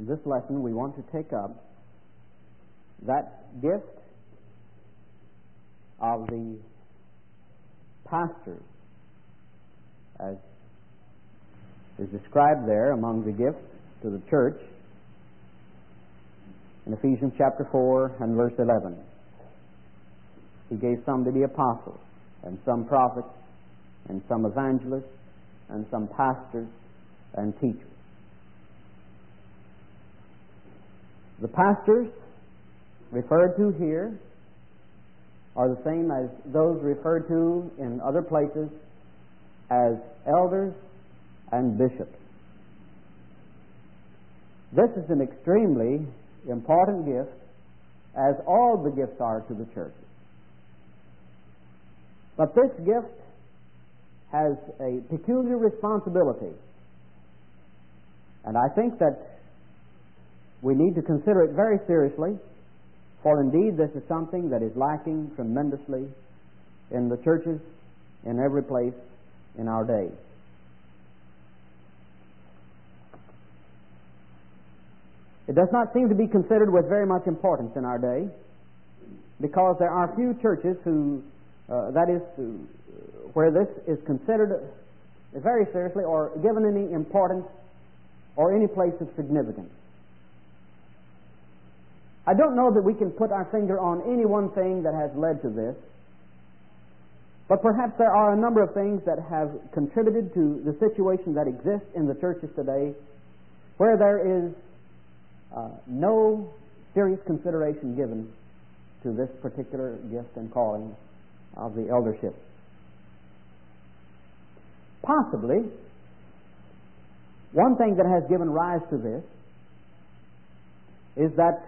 In this lesson, we want to take up that gift of the pastors, as is described there among the gifts to the church in Ephesians chapter 4 and verse 11. He gave some to be apostles, and some prophets, and some evangelists, and some pastors and teachers. The pastors referred to here are the same as those referred to in other places as elders and bishops. This is an extremely important gift, as all the gifts are to the churches. But this gift has a peculiar responsibility, and I think that we need to consider it very seriously, for indeed this is something that is lacking tremendously in the churches in every place in our day. It does not seem to be considered with very much importance in our day, because there are few churches where this is considered very seriously or given any importance or any place of significance. I don't know that we can put our finger on any one thing that has led to this, but perhaps there are a number of things that have contributed to the situation that exists in the churches today, where there is no serious consideration given to this particular gift and calling of the eldership. Possibly, one thing that has given rise to this is that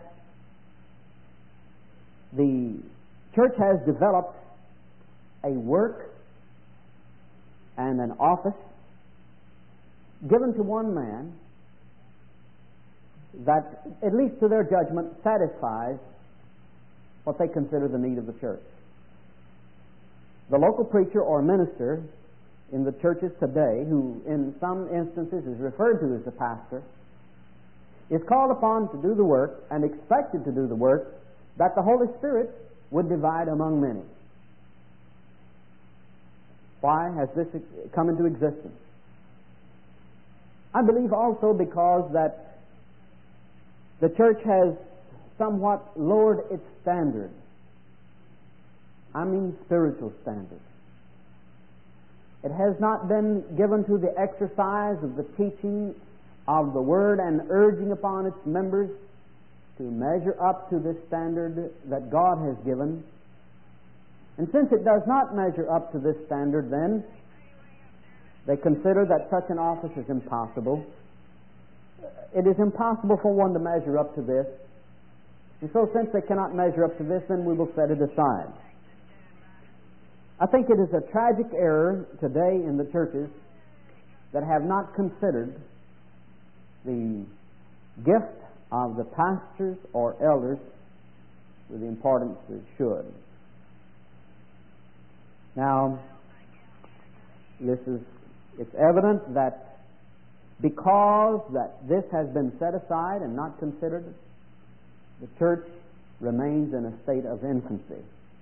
the church has developed a work and an office given to one man that, at least to their judgment, satisfies what they consider the need of the church. The local preacher or minister in the churches today, who in some instances is referred to as the pastor, is called upon to do the work and expected to do the work that the Holy Spirit would divide among many. Why has this come into existence? I believe also because that the church has somewhat lowered its standard. I mean spiritual standard. It has not been given to the exercise of the teaching of the Word and urging upon its members to measure up to this standard that God has given. And since it does not measure up to this standard, then they consider that such an office is impossible. It is impossible for one to measure up to this. And so since they cannot measure up to this, then we will set it aside. I think it is a tragic error today in the churches that have not considered the gift of the pastors or elders with the importance it should. Now, it's evident that because that this has been set aside and not considered, the church remains in a state of infancy.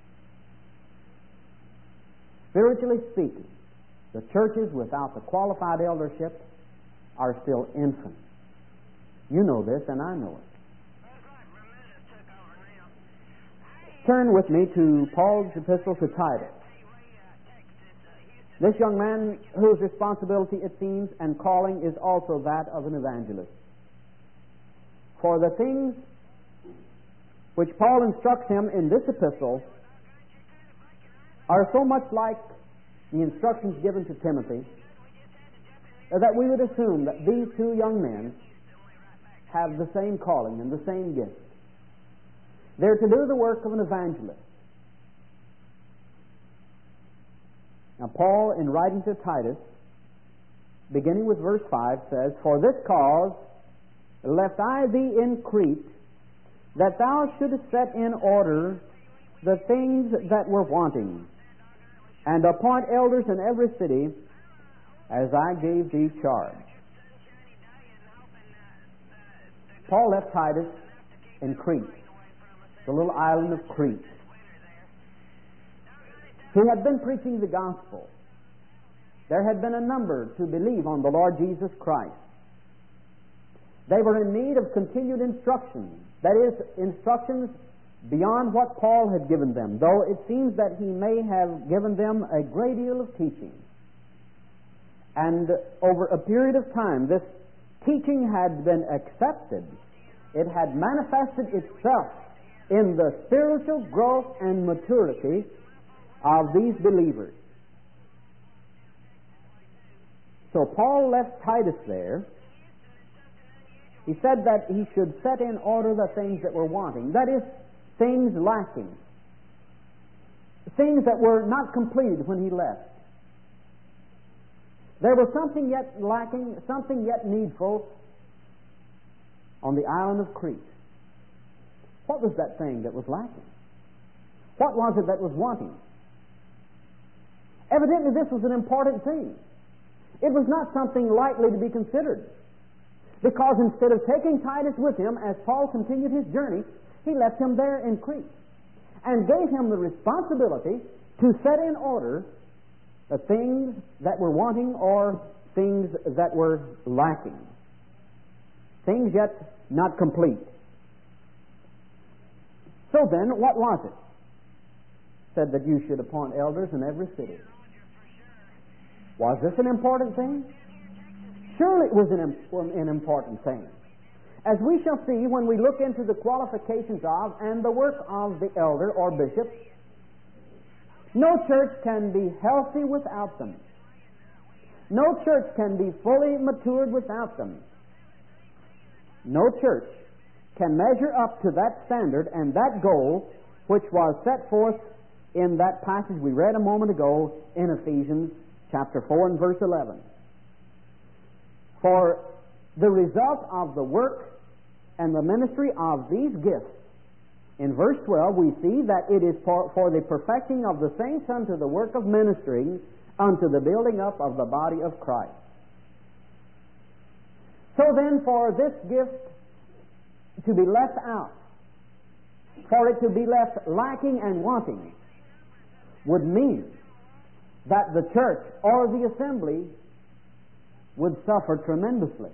Spiritually speaking, the churches without the qualified eldership are still infants. You know this, and I know it. Turn with me to Paul's epistle to Titus. This young man, whose responsibility, it seems, and calling is also that of an evangelist. For the things which Paul instructs him in this epistle are so much like the instructions given to Timothy that we would assume that these two young men have the same calling and the same gift. They're to do the work of an evangelist. Now, Paul, in writing to Titus, beginning with verse 5, says, "For this cause left I thee in Crete, that thou shouldest set in order the things that were wanting, and appoint elders in every city, as I gave thee charge." Paul left Titus in Crete, the little island of Crete. He had been preaching the gospel. There had been a number to believe on the Lord Jesus Christ. They were in need of continued instruction, that is, instructions beyond what Paul had given them, though it seems that he may have given them a great deal of teaching. And over a period of time, this teaching had been accepted. It had manifested itself in the spiritual growth and maturity of these believers. So Paul left Titus there. He said that he should set in order the things that were wanting. That is, things lacking. Things that were not completed when he left. There was something yet lacking, something yet needful on the island of Crete. What was that thing that was lacking? What was it that was wanting? Evidently this was an important thing. It was not something lightly to be considered. Because instead of taking Titus with him as Paul continued his journey, he left him there in Crete and gave him the responsibility to set in order the things that were wanting or things that were lacking. Things yet not complete. So then, what was it? Said that you should appoint elders in every city. Was this an important thing? Surely it was an important thing. As we shall see when we look into the qualifications of and the work of the elder or bishop, no church can be healthy without them. No church can be fully matured without them. No church can measure up to that standard and that goal which was set forth in that passage we read a moment ago in Ephesians chapter 4 and verse 11. For the result of the work and the ministry of these gifts, in verse 12 we see that it is for the perfecting of the saints unto the work of ministering unto the building up of the body of Christ. So then, for this gift to be left out, for it to be left lacking and wanting, would mean that the church or the assembly would suffer tremendously.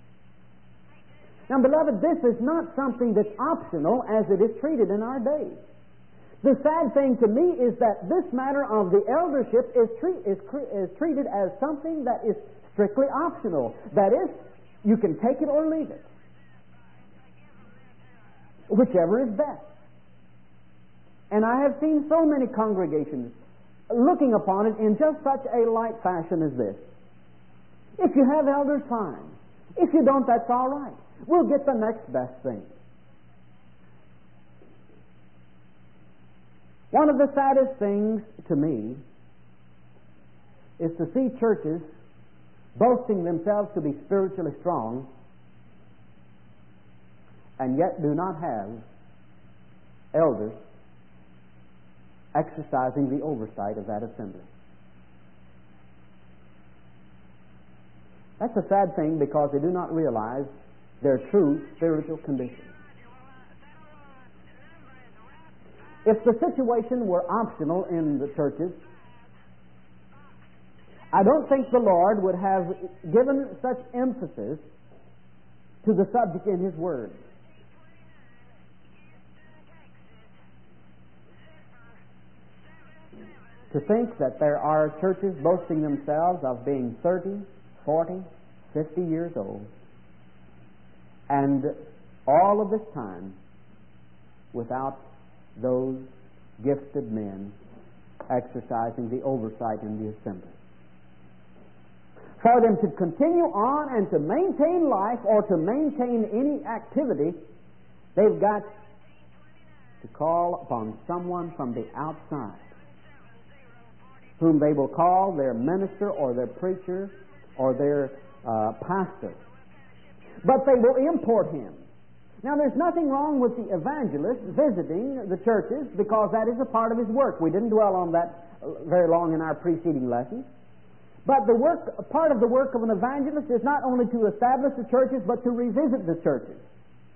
Now, beloved, this is not something that's optional as it is treated in our days. The sad thing to me is that this matter of the eldership is treated as something that is strictly optional. That is, you can take it or leave it, whichever is best. And I have seen so many congregations looking upon it in just such a light fashion as this. If you have elders, fine. If you don't, that's all right. We'll get the next best thing. One of the saddest things to me is to see churches boasting themselves to be spiritually strong and yet do not have elders exercising the oversight of that assembly. That's a sad thing because they do not realize their true spiritual condition. If the situation were optional in the churches, I don't think the Lord would have given such emphasis to the subject in His Word. To think that there are churches boasting themselves of being 30, 40, 50 years old, and all of this time without those gifted men exercising the oversight in the assembly. For them to continue on and to maintain life or to maintain any activity, they've got to call upon someone from the outside, whom they will call their minister or their preacher or their pastor. But they will import him. Now, there's nothing wrong with the evangelist visiting the churches because that is a part of his work. We didn't dwell on that very long in our preceding lessons. But part of the work of an evangelist is not only to establish the churches, but to revisit the churches.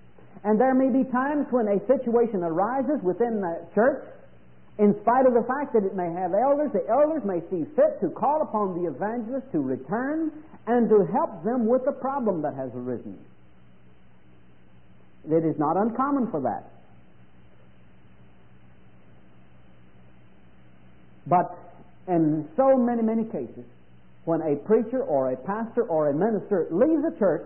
And there may be times when a situation arises within the church, in spite of the fact that it may have elders, the elders may see fit to call upon the evangelist to return and to help them with the problem that has arisen. It is not uncommon for that. But in so many, many cases, when a preacher or a pastor or a minister leaves a church,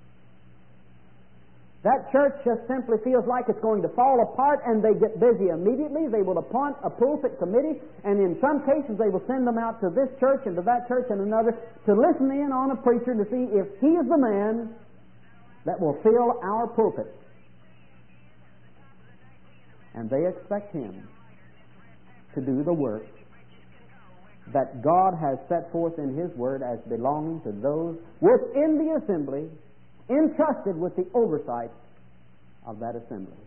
that church just simply feels like it's going to fall apart, and they get busy immediately. They will appoint a pulpit committee, and in some cases they will send them out to this church and to that church and another to listen in on a preacher to see if he is the man that will fill our pulpit. And they expect him to do the work that God has set forth in His Word as belonging to those within the assembly, entrusted with the oversight of that assembly.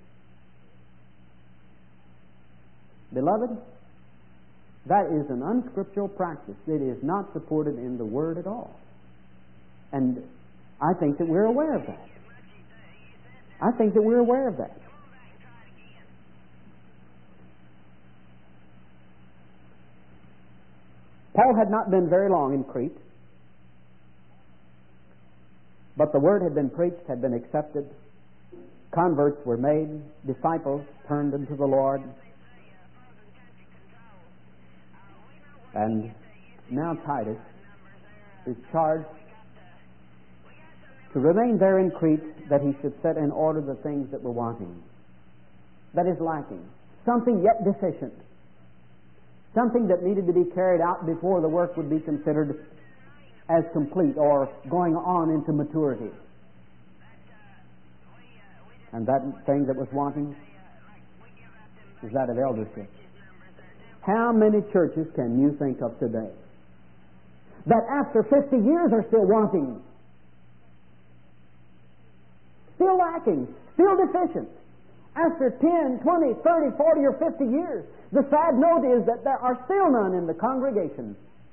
Beloved, that is an unscriptural practice. It is not supported in the Word at all. And I think that we're aware of that. I think that we're aware of that. Paul had not been very long in Crete, but the Word had been preached, had been accepted. Converts were made, disciples turned unto the Lord. And now Titus is charged to remain there in Crete, that he should set in order the things that were wanting, that is lacking, something yet deficient, something that needed to be carried out before the work would be considered as complete or going on into maturity. And that thing that was wanting is that of eldership. How many churches can you think of today that after 50 years are still wanting, still lacking, still deficient? After 10, 20, 30, 40, or 50 years, the sad note is that there are still none in the congregation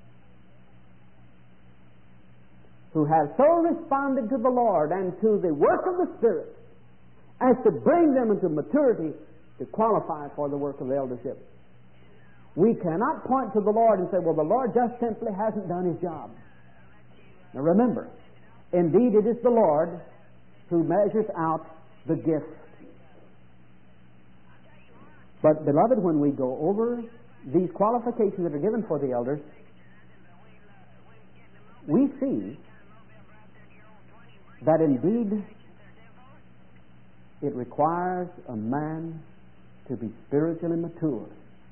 who have so responded to the Lord and to the work of the Spirit as to bring them into maturity to qualify for the work of eldership. We cannot point to the Lord and say, well, the Lord just simply hasn't done His job. Now remember, indeed it is the Lord who measures out the gift. But, beloved, when we go over these qualifications that are given for the elders, we see that indeed it requires a man to be spiritually mature.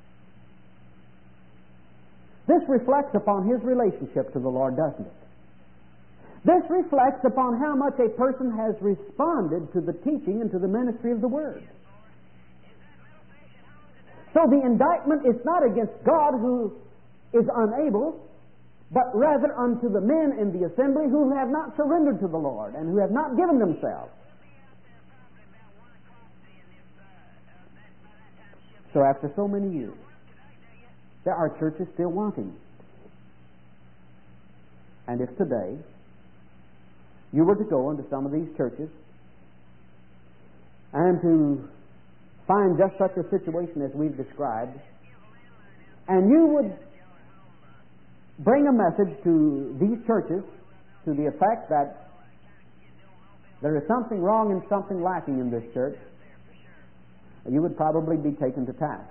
This reflects upon his relationship to the Lord, doesn't it? This reflects upon how much a person has responded to the teaching and to the ministry of the Word. So the indictment is not against God, who is unable, but rather unto the men in the assembly who have not surrendered to the Lord and who have not given themselves. So after so many years, there are churches still wanting. And if today you were to go into some of these churches and to find just such a situation as we've described, and you would bring a message to these churches to the effect that there is something wrong and something lacking in this church, you would probably be taken to task.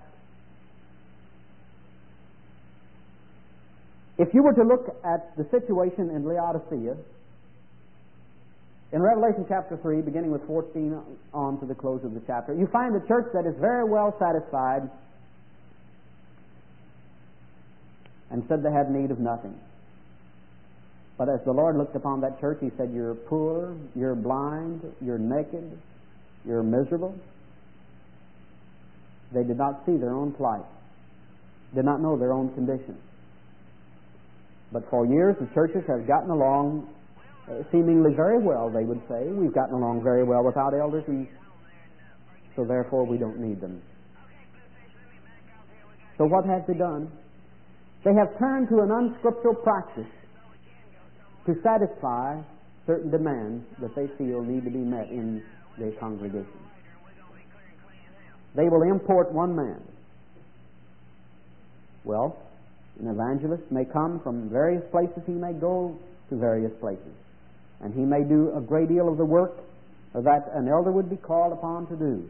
If you were to look at the situation in Laodicea, in Revelation chapter 3, beginning with 14 on to the close of the chapter, you find a church that is very well satisfied and said they had need of nothing. But as the Lord looked upon that church, He said, you're poor, you're blind, you're naked, you're miserable. They did not see their own plight, did not know their own condition. But for years the churches have gotten along seemingly very well, they would say. We've gotten along very well without elders, and so therefore we don't need them. So what have they done? They have turned to an unscriptural practice to satisfy certain demands that they feel need to be met in the congregation. They will import one man. Well, an evangelist may come from various places. He may go to various places. And he may do a great deal of the work that an elder would be called upon to do.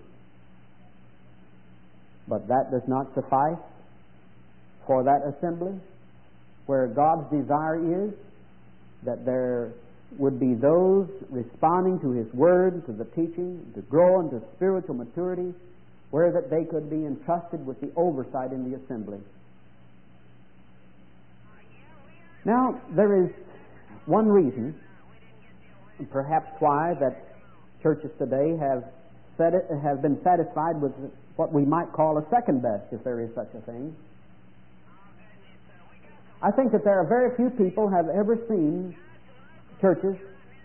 But that does not suffice for that assembly, where God's desire is that there would be those responding to His Word, to the teaching, to grow into spiritual maturity, where that they could be entrusted with the oversight in the assembly. Now, there is one reason, perhaps why, that churches today have been satisfied with what we might call a second best, if there is such a thing. I think that there are very few people have ever seen churches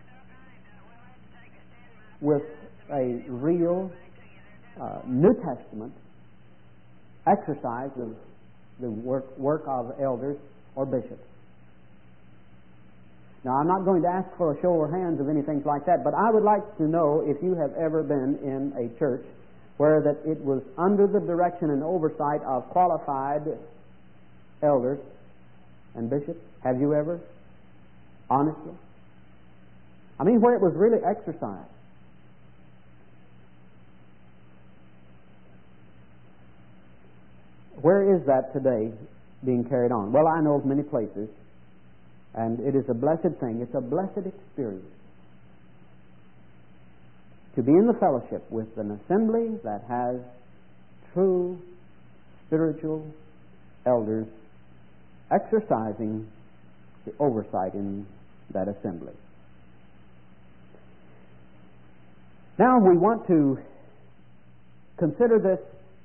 with a real New Testament exercise of the work of elders or bishops. Now, I'm not going to ask for a show of hands of anything like that, but I would like to know if you have ever been in a church where that it was under the direction and oversight of qualified elders and bishops. Have you ever? Honestly? I mean, where it was really exercised. Where is that today being carried on? Well, I know of many places, and it is a blessed thing. It's a blessed experience to be in the fellowship with an assembly that has true spiritual elders exercising the oversight in that assembly. Now we want to consider this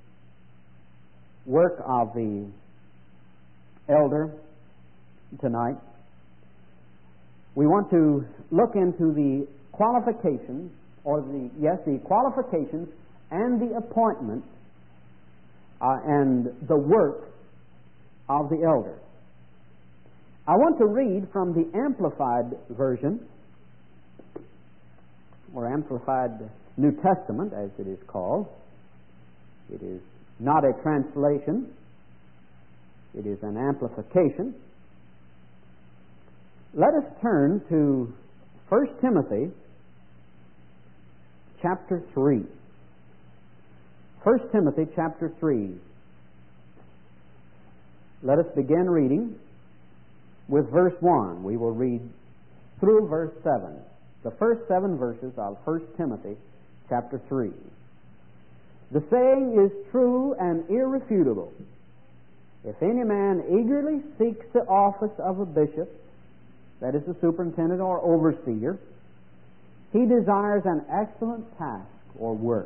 work of the elder tonight. We want to look into the qualifications, the qualifications and the appointment and the work of the elder. I want to read from the Amplified Version, or Amplified New Testament, as it is called. It is not a translation. It is an amplification. Let us turn to 1 Timothy chapter 3. 1 Timothy chapter 3. Let us begin reading with verse 1. We will read through verse 7. The first 7 verses of 1 Timothy chapter 3. The saying is true and irrefutable. If any man eagerly seeks the office of a bishop, that is, a superintendent or overseer, he desires an excellent task or work.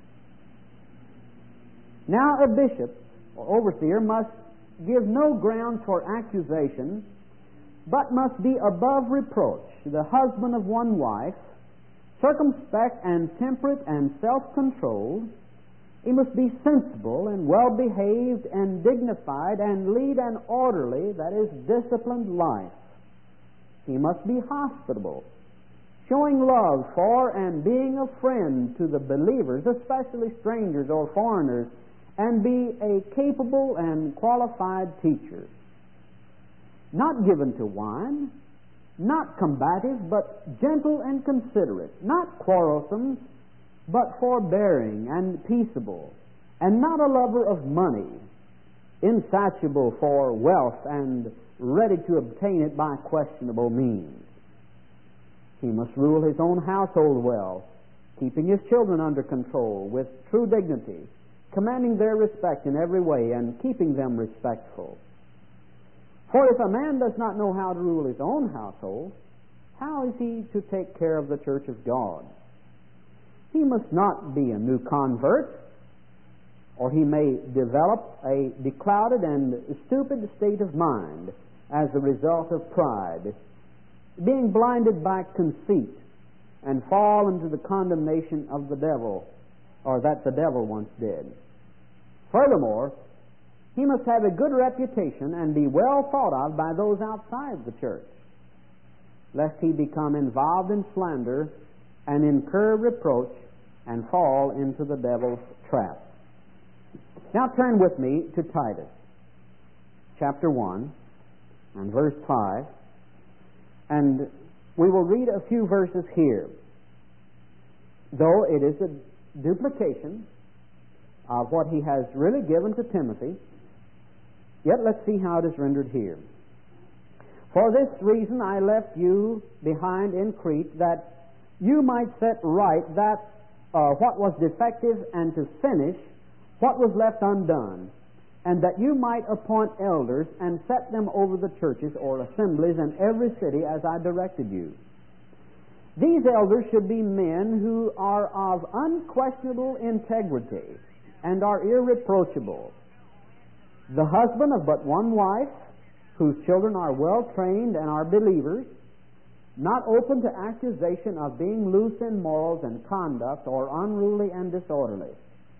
Now a bishop or overseer must give no ground for accusation, but must be above reproach, the husband of one wife, circumspect and temperate and self-controlled. He must be sensible and well-behaved and dignified and lead an orderly, that is, disciplined life. He must be hospitable, showing love for and being a friend to the believers, especially strangers or foreigners, and be a capable and qualified teacher. Not given to wine, not combative, but gentle and considerate, not quarrelsome, but forbearing and peaceable, and not a lover of money, insatiable for wealth and ready to obtain it by questionable means. He must rule his own household well, keeping his children under control with true dignity, commanding their respect in every way and keeping them respectful. For if a man does not know how to rule his own household, how is he to take care of the church of God? He must not be a new convert, or he may develop a beclouded and stupid state of mind as a result of pride, being blinded by conceit, and fall into the condemnation of the devil, or that the devil once did. Furthermore, he must have a good reputation and be well thought of by those outside the church, lest he become involved in slander and incur reproach and fall into the devil's trap. Now turn with me to Titus, chapter 1 and verse 5, and we will read a few verses here. Though it is a duplication of what he has really given to Timothy, yet let's see how it is rendered here. For this reason I left you behind in Crete, that you might set right that what was defective, and to finish what was left undone, and that you might appoint elders and set them over the churches or assemblies in every city as I directed you. These elders should be men who are of unquestionable integrity and are irreproachable, the husband of but one wife, whose children are well trained and are believers, not open to accusation of being loose in morals and conduct, or unruly and disorderly.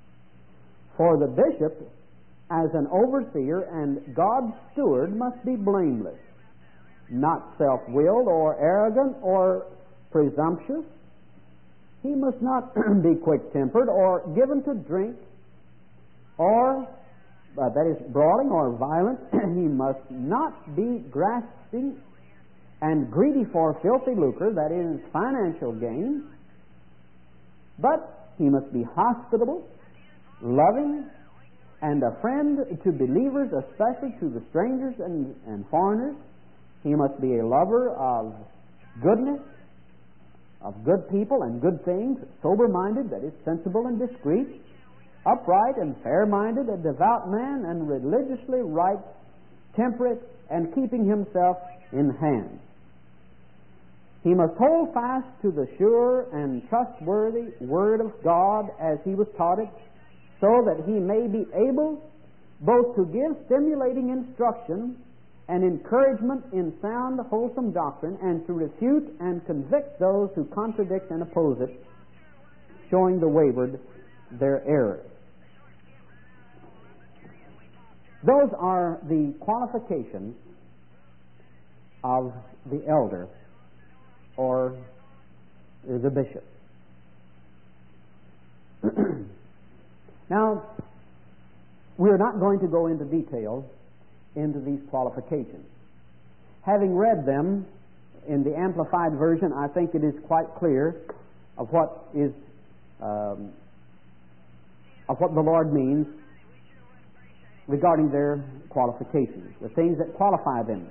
For the bishop, as an overseer and God's steward, must be blameless, not self-willed or arrogant or presumptuous. He must not be quick-tempered or given to drink, or that is brawling or violent. He must not be grasping and greedy for filthy lucre, that is financial gain, but he must be hospitable, loving, and a friend to believers, especially to the strangers and foreigners. He must be a lover of goodness, of good people and good things, sober-minded, that is sensible and discreet, upright and fair-minded, a devout man, and religiously right, temperate, and keeping himself in hand. He must hold fast to the sure and trustworthy Word of God as he was taught it, so that he may be able both to give stimulating instruction and encouragement in sound, wholesome doctrine, and to refute and convict those who contradict and oppose it, showing the wayward their error. Those are the qualifications of the elder or the bishop. Now, we're not going to go into detail into these qualifications. Having read them in the Amplified Version, I think it is quite clear of what is of what the Lord means regarding their qualifications, the things that qualify them.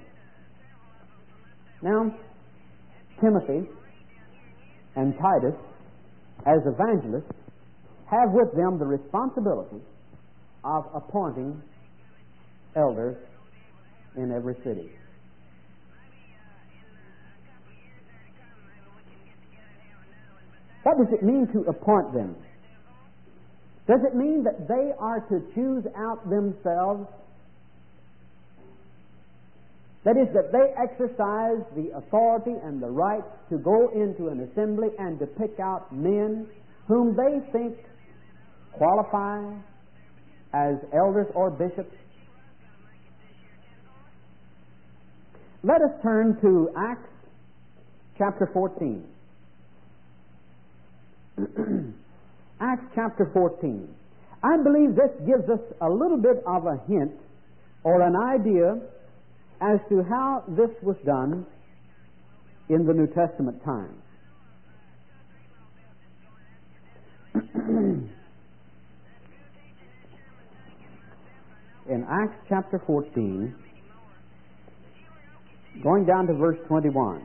Now, Timothy and Titus, as evangelists, have with them the responsibility of appointing elders in every city. What does it mean to appoint them? Does it mean that they are to choose out themselves? That is, that they exercise the authority and the right to go into an assembly and to pick out men whom they think qualify as elders or bishops? Let us turn to Acts chapter 14. Acts chapter 14. I believe this gives us a little bit of a hint or an idea as to how this was done in the New Testament times. In Acts chapter 14, going down to verse 21.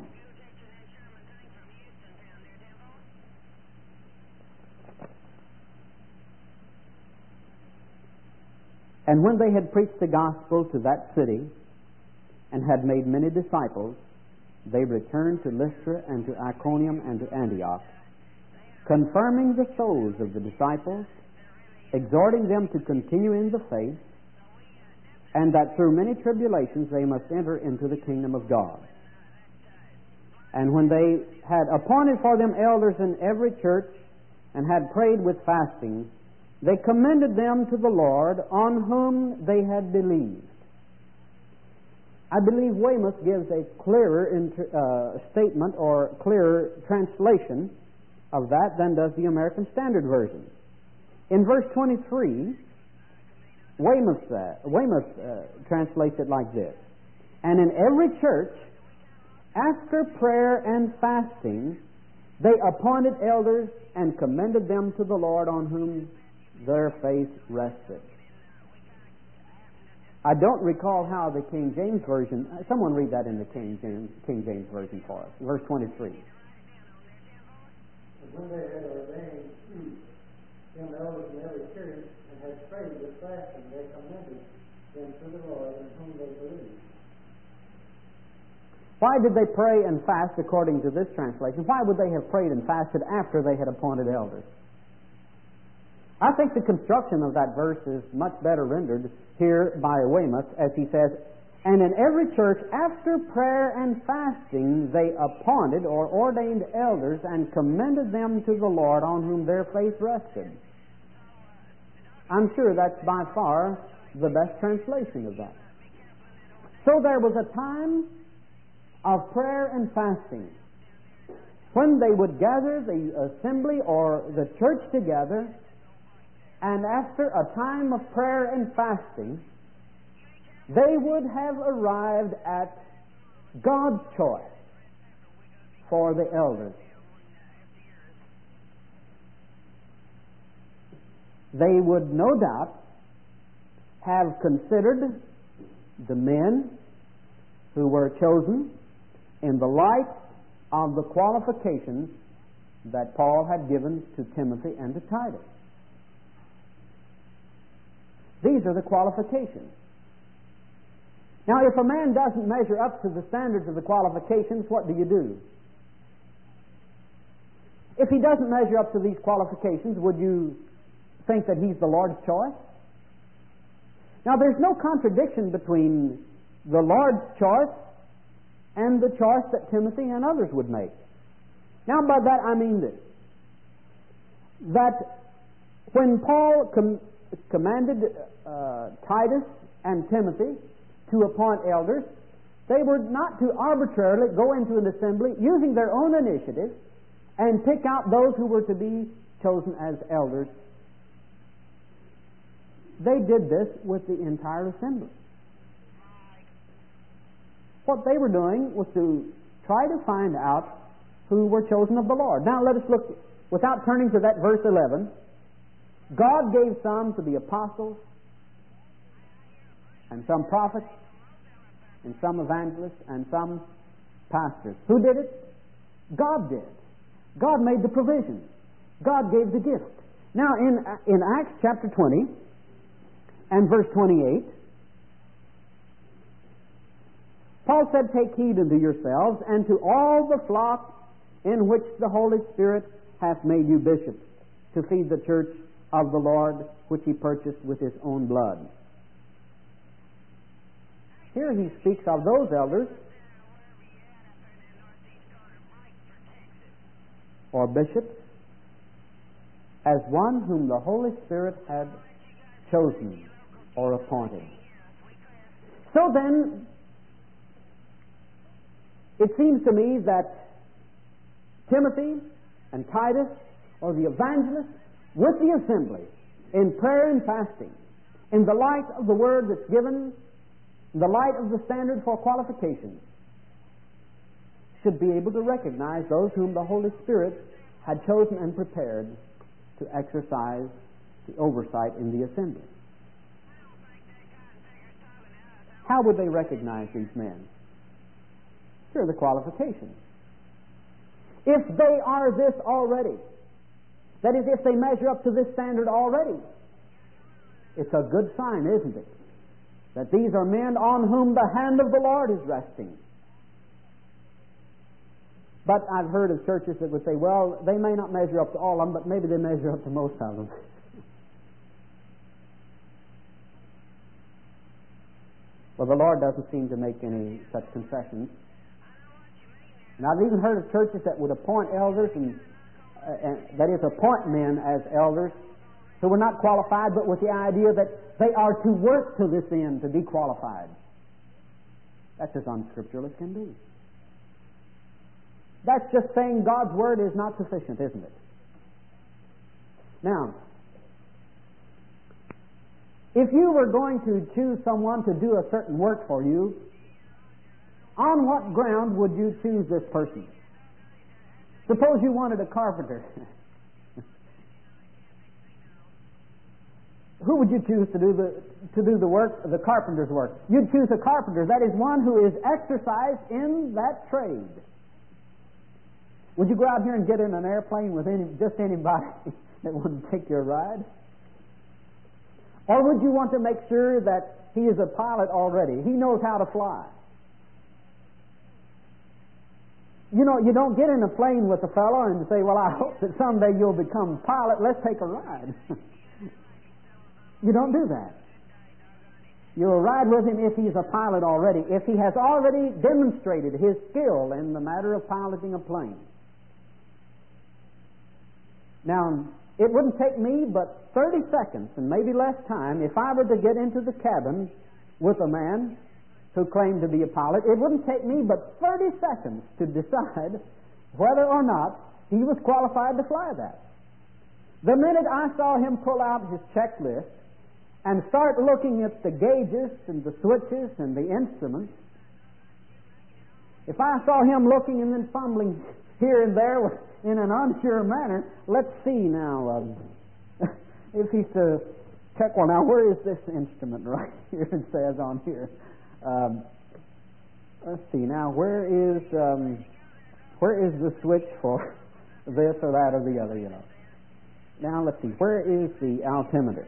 And when they had preached the gospel to that city and had made many disciples, they returned to Lystra and to Iconium and to Antioch, confirming the souls of the disciples, exhorting them to continue in the faith, and that through many tribulations they must enter into the kingdom of God. And when they had appointed for them elders in every church, and had prayed with fasting, they commended them to the Lord, on whom they had believed. I believe Weymouth gives a clearer statement or clearer translation of that than does the American Standard Version. In verse 23, Weymouth translates it like this: "And in every church, after prayer and fasting, they appointed elders and commended them to the Lord on whom their faith rested." I don't recall how the King James Version, someone read that in the King James Version for us, verse 23. When they had ordained them elders in every church and had prayed with fasting, they commended them to the Lord in whom they believed. Why did they pray and fast according to this translation? Why would they have prayed and fasted after they had appointed elders? I think the construction of that verse is much better rendered here by Weymouth, as he says, "And in every church, after prayer and fasting, they appointed or ordained elders and commended them to the Lord on whom their faith rested." I'm sure that's by far the best translation of that. So there was a time of prayer and fasting when they would gather the assembly or the church together, and after a time of prayer and fasting, they would have arrived at God's choice for the elders. They would no doubt have considered the men who were chosen in the light of the qualifications that Paul had given to Timothy and to Titus. These are the qualifications. Now, if a man doesn't measure up to the standards of the qualifications, what do? If he doesn't measure up to these qualifications, would you think that he's the Lord's choice? Now, there's no contradiction between the Lord's choice and the choice that Timothy and others would make. Now, by that I mean this: that when Paul commanded Titus and Timothy to appoint elders, they were not to arbitrarily go into an assembly using their own initiative and pick out those who were to be chosen as elders. They did this with the entire assembly. What they were doing was to try to find out who were chosen of the Lord. Now let us look, without turning to that verse 11, God gave some to be apostles, and some prophets, and some evangelists, and some pastors. Who did it? God did. God made the provision. God gave the gift. Now in Acts chapter 20 and verse 28, Paul said, "Take heed unto yourselves and to all the flock in which the Holy Spirit hath made you bishops, to feed the church of the Lord, which he purchased with his own blood." Here he speaks of those elders or bishops as one whom the Holy Spirit had chosen or appointed. So then, it seems to me that Timothy and Titus, or the evangelists, with the assembly, in prayer and fasting, in the light of the word that's given, in the light of the standard for qualifications, should be able to recognize those whom the Holy Spirit had chosen and prepared to exercise the oversight in the assembly. How would they recognize these men? Here are the qualifications. If they are this already, that is, if they measure up to this standard already, it's a good sign, isn't it? That these are men on whom the hand of the Lord is resting. But I've heard of churches that would say, well, they may not measure up to all of them, but maybe they measure up to most of them. Well, the Lord doesn't seem to make any such concessions. And I've even heard of churches that would appoint elders, and that is, appoint men as elders who were not qualified, but with the idea that they are to work to this end to be qualified. That's as unscriptural as can be. That's just saying God's Word is not sufficient, isn't it? Now, if you were going to choose someone to do a certain work for you, on what ground would you choose this person? Suppose you wanted a carpenter. Who would you choose to do the work, the carpenter's work? You'd choose a carpenter. That is one who is exercised in that trade. Would you go out here and get in an airplane with just anybody that wouldn't take your ride? Or would you want to make sure that he is a pilot already? He knows how to fly. You know, you don't get in a plane with a fellow and say, well, I hope that someday you'll become a pilot. Let's take a ride. You don't do that. You'll ride with him if he's a pilot already, if he has already demonstrated his skill in the matter of piloting a plane. Now, it wouldn't take me but 30 seconds and maybe less time if I were to get into the cabin with a man who claimed to be a pilot. It wouldn't take me but 30 seconds to decide whether or not he was qualified to fly that. The minute I saw him pull out his checklist and start looking at the gauges and the switches and the instruments, if I saw him looking and then fumbling here and there in an unsure manner, let's see now, if he's to check, well, now where is this instrument right here? It says on here. Let's see now, where is the switch for this or that or the other, you know. Now let's see, where is the altimeter?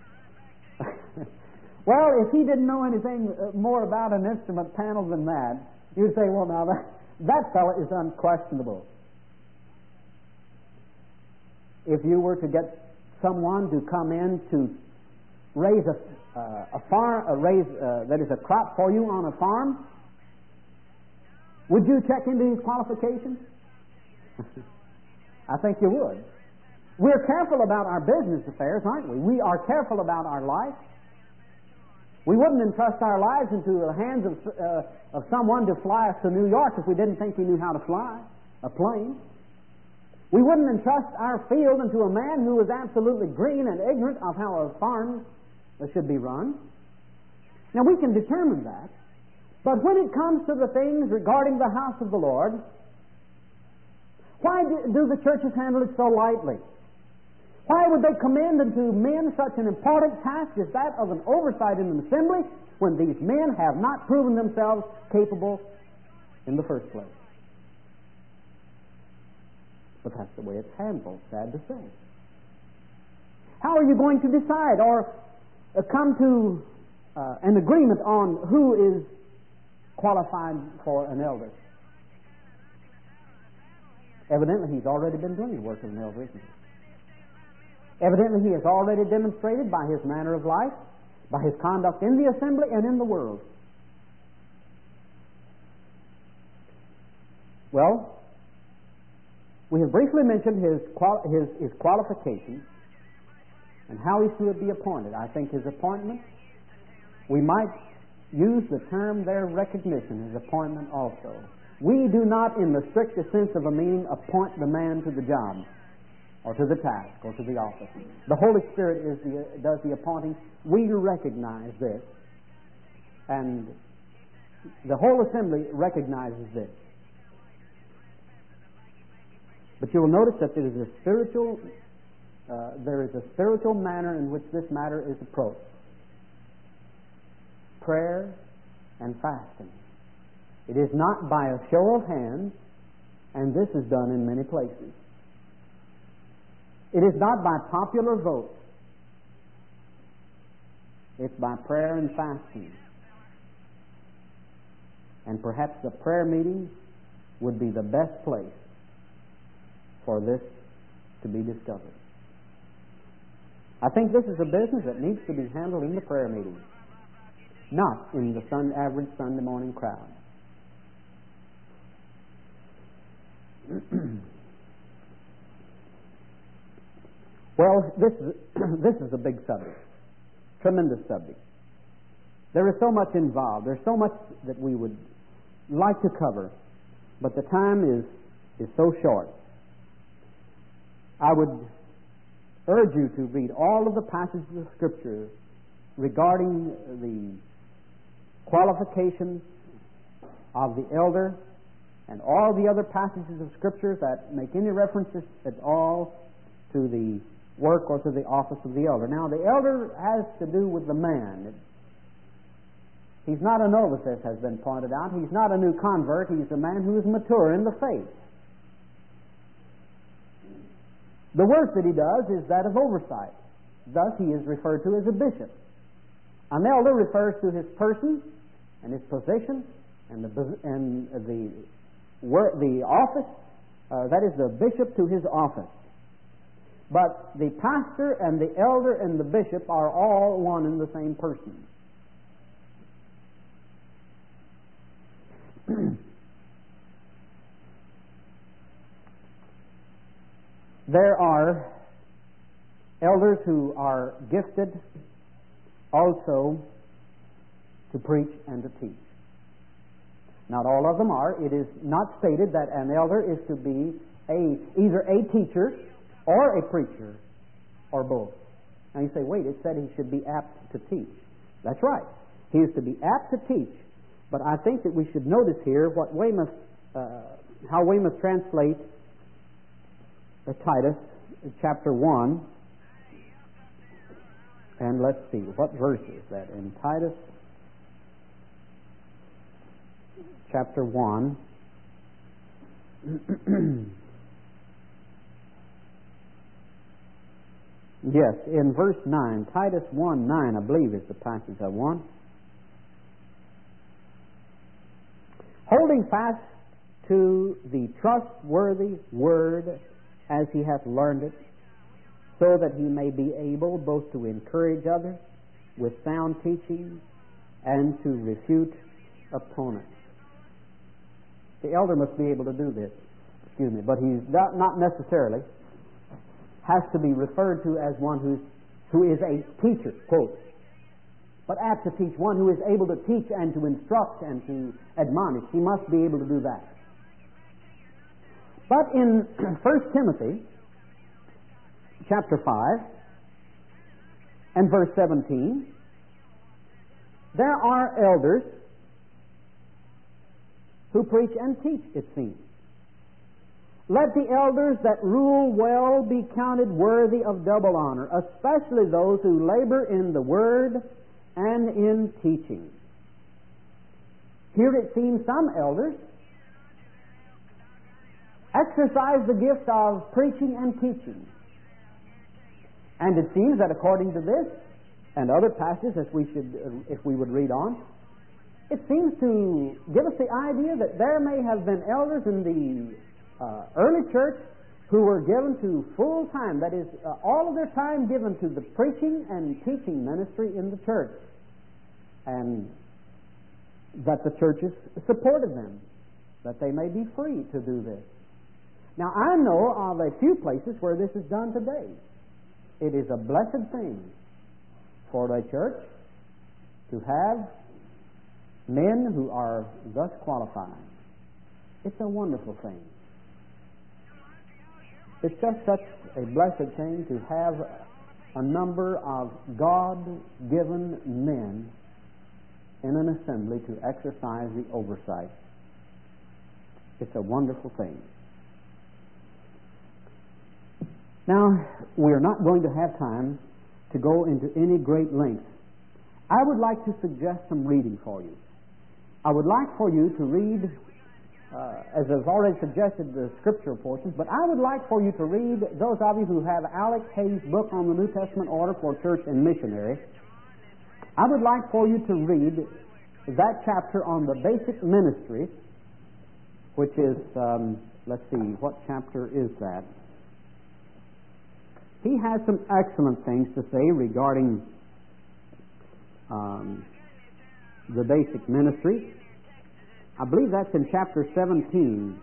Well, if he didn't know anything more about an instrument panel than that, you'd say, well, now that fellow is unquestionable. If you were to get someone to come in to raise that is a crop for you on a farm, would you check into his qualifications? I think you would. We're careful about our business affairs, aren't we? We are careful about our life. We wouldn't entrust our lives into the hands of someone to fly us to New York if we didn't think he knew how to fly a plane. We wouldn't entrust our field into a man who was absolutely green and ignorant of how a farm should be run. Now, we can determine that. But when it comes to the things regarding the house of the Lord, why do the churches handle it so lightly? Why would they commend unto men such an important task as that of an oversight in an assembly when these men have not proven themselves capable in the first place? But that's the way it's handled, sad to say. How are you going to decide or come to an agreement on who is qualified for an elder? Evidently, he's already been doing the work of an elder, isn't he? Evidently, he has already demonstrated by his manner of life, by his conduct in the assembly and in the world. Well, we have briefly mentioned his qualifications and how he should be appointed. I think his appointment, we might use the term there, recognition, his appointment also. We do not, in the strictest sense of a meaning, appoint the man to the job, or to the task, or to the office. The Holy Spirit does the appointing. We recognize this, and the whole assembly recognizes this. But you will notice that there is a spiritual manner in which this matter is approached. Prayer and fasting. It is not by a show of hands, and this is done in many places. It is not by popular vote. It's by prayer and fasting. And perhaps the prayer meeting would be the best place for this to be discovered. I think this is a business that needs to be handled in the prayer meeting, not in the average Sunday morning crowd. Well, this is a big subject, tremendous subject. There is so much involved. There's so much that we would like to cover, but the time is so short. I would urge you to read all of the passages of Scripture regarding the qualifications of the elder and all the other passages of Scripture that make any references at all to the work or to the office of the elder. Now, the elder has to do with the man. He's not a novice, as has been pointed out. He's not a new convert. He's a man who is mature in the faith. The work that he does is that of oversight. Thus, he is referred to as a bishop. An elder refers to his person and his position and the office. That is the bishop to his office. But the pastor and the elder and the bishop are all one and the same person. There are elders who are gifted also to preach and to teach. Not all of them are. It is not stated that an elder is to be either a teacher or a preacher or both. Now you say, wait, it said he should be apt to teach. That's right. He is to be apt to teach. But I think that we should notice here what how Weymouth translates Titus chapter 1. And let's see, what verse is that? In Titus chapter 1. Yes, in verse 9. Titus 1:9, I believe, is the passage I want. Holding fast to the trustworthy word as he hath learned it, so that he may be able both to encourage others with sound teaching and to refute opponents. The elder must be able to do this, but he's not necessarily has to be referred to as one who is a teacher, quote, but apt to teach, one who is able to teach and to instruct and to admonish. He must be able to do that. But in 1 Timothy chapter 5 and verse 17, there are elders who preach and teach, it seems. Let the elders that rule well be counted worthy of double honor, especially those who labor in the word and in teaching. Here it seems some elders exercise the gift of preaching and teaching. And it seems that according to this and other passages, if we would read on, it seems to give us the idea that there may have been elders in the early church who were given to full time, that is, all of their time given to the preaching and teaching ministry in the church, and that the churches supported them, that they may be free to do this. Now, I know of a few places where this is done today. It is a blessed thing for a church to have men who are thus qualified. It's a wonderful thing. It's just such a blessed thing to have a number of God-given men in an assembly to exercise the oversight. It's a wonderful thing. Now, we're not going to have time to go into any great length. I would like to suggest some reading for you. I would like for you to read, as I've already suggested, the scriptural portions, but I would like for you to read, those of you who have Alex Hayes' book on the New Testament Order for Church and Missionary, I would like for you to read that chapter on the basic ministry, which is, let's see, what chapter is that? He has some excellent things to say regarding the basic ministry. I believe that's in chapter 17.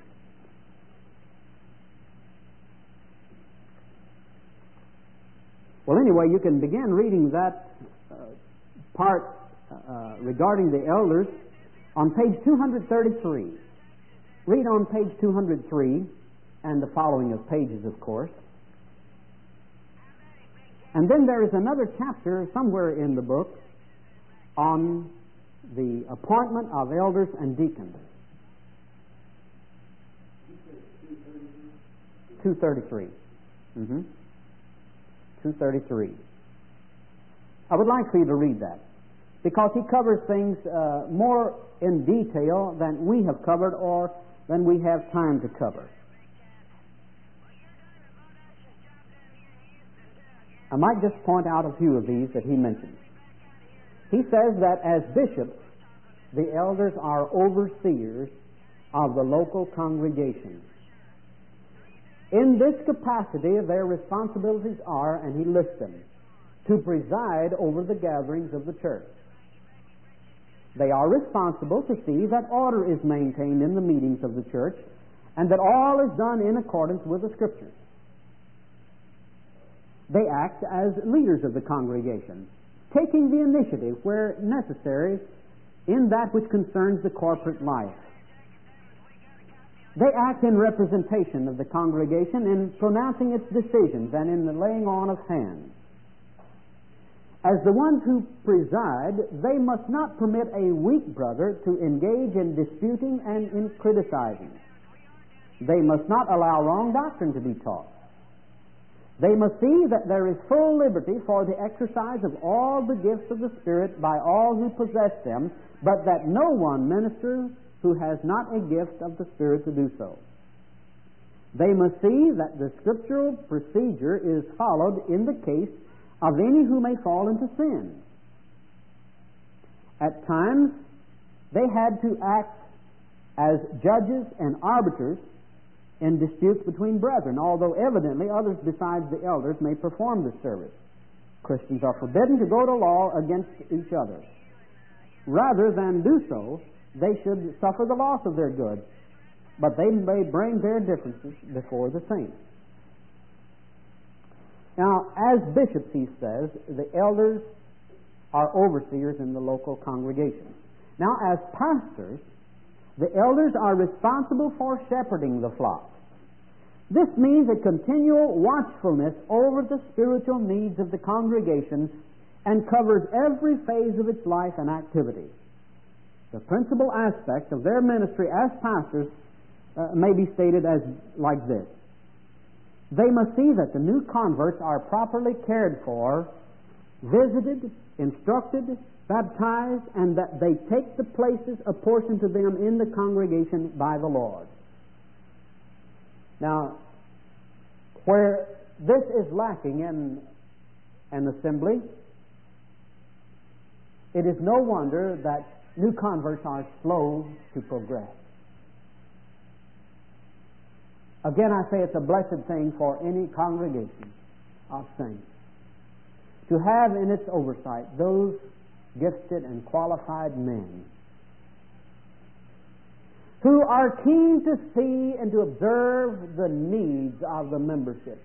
Well, anyway, you can begin reading that part regarding the elders on page 233. Read on page 203 and the following of pages, of course. And then there is another chapter somewhere in the book on the appointment of elders and deacons. 233. 233. I would like for you to read that, because he covers things more in detail than we have covered or than we have time to cover. I might just point out a few of these that he mentions. He says that as bishops, the elders are overseers of the local congregation. In this capacity, their responsibilities are, and he lists them, to preside over the gatherings of the church. They are responsible to see that order is maintained in the meetings of the church and that all is done in accordance with the Scriptures. They act as leaders of the congregation, taking the initiative where necessary in that which concerns the corporate life. They act in representation of the congregation in pronouncing its decisions and in the laying on of hands. As the ones who preside, they must not permit a weak brother to engage in disputing and in criticizing. They must not allow wrong doctrine to be taught. They must see that there is full liberty for the exercise of all the gifts of the Spirit by all who possess them, but that no one minister who has not a gift of the Spirit to do so. They must see that the scriptural procedure is followed in the case of any who may fall into sin. At times, they had to act as judges and arbiters in disputes between brethren, although evidently others besides the elders may perform this service. Christians are forbidden to go to law against each other. Rather than do so, they should suffer the loss of their goods, but they may bring their differences before the saints. Now, as bishops, he says, the elders are overseers in the local congregation. Now, as pastors, the elders are responsible for shepherding the flock. This means a continual watchfulness over the spiritual needs of the congregation and covers every phase of its life and activity. The principal aspect of their ministry as pastors may be stated as like this. They must see that the new converts are properly cared for, visited, instructed, baptized, and that they take the places apportioned to them in the congregation by the Lord. Now, where this is lacking in an assembly, it is no wonder that new converts are slow to progress. Again, I say it's a blessed thing for any congregation of saints to have in its oversight those gifted and qualified men who are keen to see and to observe the needs of the membership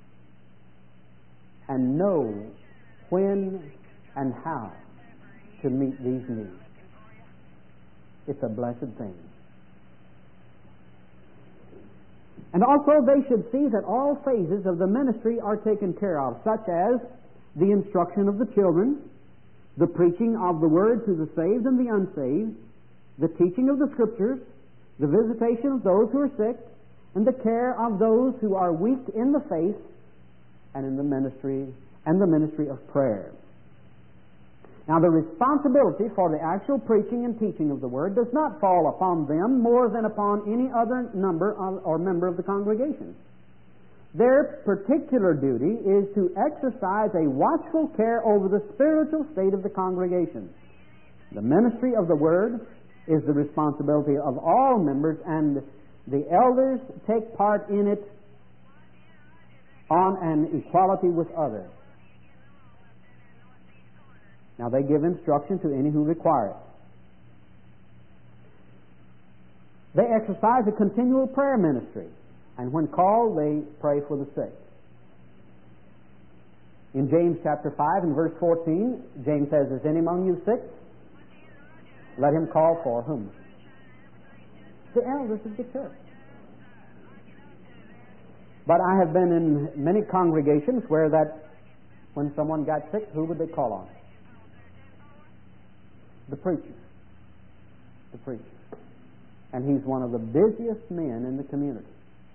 and know when and how to meet these needs. It's a blessed thing. And also they should see that all phases of the ministry are taken care of, such as the instruction of the children, the preaching of the word to the saved and the unsaved, the teaching of the Scriptures, the visitation of those who are sick, and the care of those who are weak in the faith and in the ministry of prayer. Now, the responsibility for the actual preaching and teaching of the Word does not fall upon them more than upon any other member of the congregation. Their particular duty is to exercise a watchful care over the spiritual state of the congregation. The ministry of the Word is the responsibility of all members, and the elders take part in it on an equality with others. Now, they give instruction to any who require it. They exercise a continual prayer ministry, and when called, they pray for the sick. In James chapter 5 and verse 14, James says, "Is any among you sick? Let him call for whom? The elders of the church." But I have been in many congregations where that When someone got sick, who would they call on? The preacher. The preacher. And he's one of the busiest men in the community.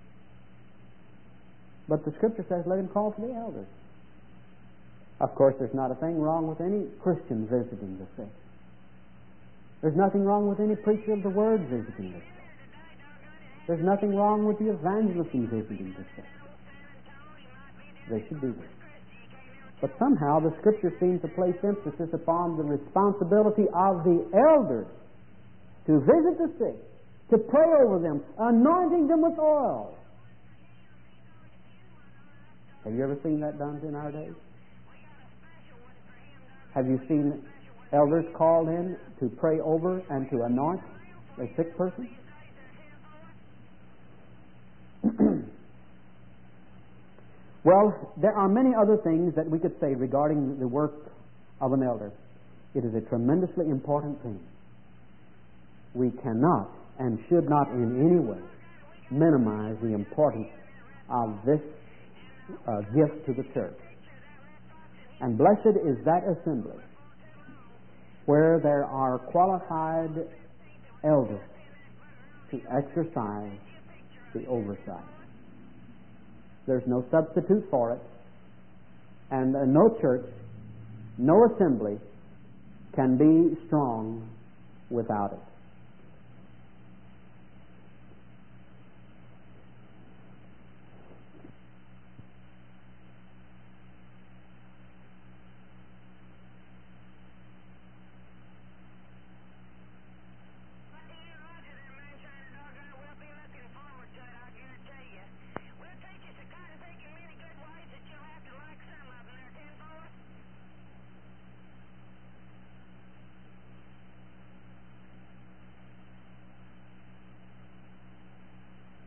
But the Scripture says, let him call for the elders. Of course, there's not a thing wrong with any Christian visiting the sick. There's nothing wrong with any preacher of the Word visiting the sick. There's nothing wrong with the evangelism visiting the sick. They should do this. But somehow the Scripture seems to place emphasis upon the responsibility of the elders to visit the sick, to pray over them, anointing them with oil. Have you ever seen that done in our days? Have you seen elders called in to pray over and to anoint a sick person? Well, there are many other things that we could say regarding the work of an elder. It is a tremendously important thing. We cannot and should not in any way minimize the importance of this gift to the church. And blessed is that assembly where there are qualified elders to exercise the oversight. There's no substitute for it, and no church, no assembly can be strong without it.